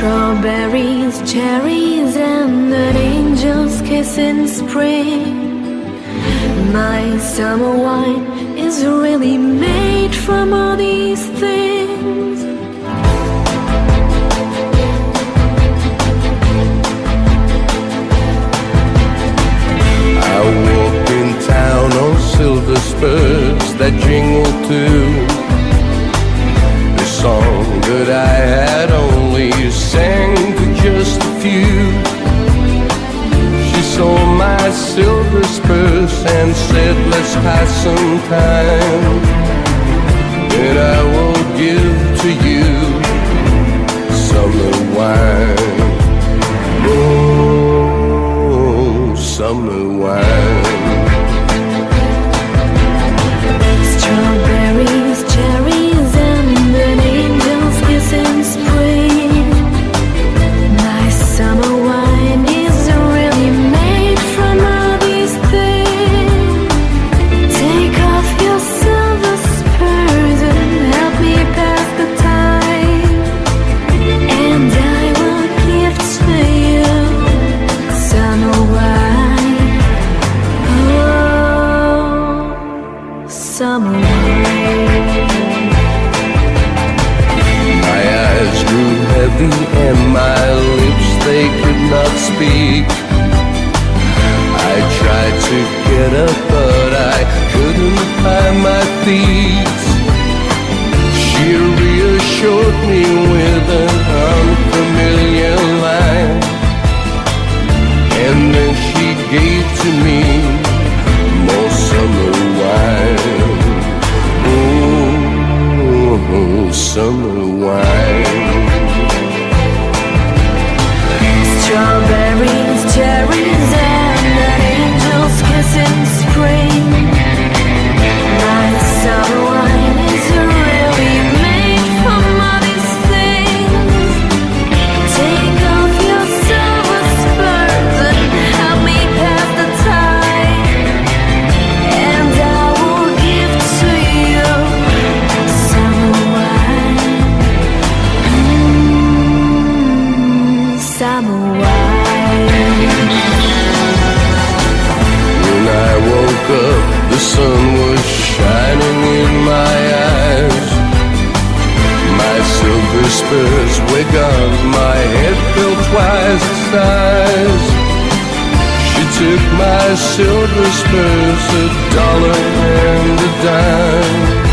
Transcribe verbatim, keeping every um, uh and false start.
Strawberries, cherries, and an angel's kiss in spring. My summer wine is really made from all these things. I walk in town on silver spurs that jingle too. The song that I had only sang to just a few. She saw my silver spurs and said, let's pass some time, and I will give to you summer wine. Oh, summer wine. Strawberries, cherries, and an angel's kiss in spring. My summer wine is really made from all these things. Take off your silver spurs and help me pass the time, and I will give to you summer wine. Oh, summer wine. My eyes grew heavy and my lips, they could not speak. I tried to get up, but I couldn't find my feet. She reassured me with an unfamiliar line, and then she gave to me more summer wine. Oh, summer wine. Strawberries, cherries, and an angel's kiss in spring. My summer wine is really made from all these things. Take off your silver spurs and help me pass the time, and I will give to you summer wine. Mm, summer wine. When I woke up, the sun was shining in my eyes. My silver spurs were gone, my head felt twice the size. She took my silver spurs, a dollar and a dime,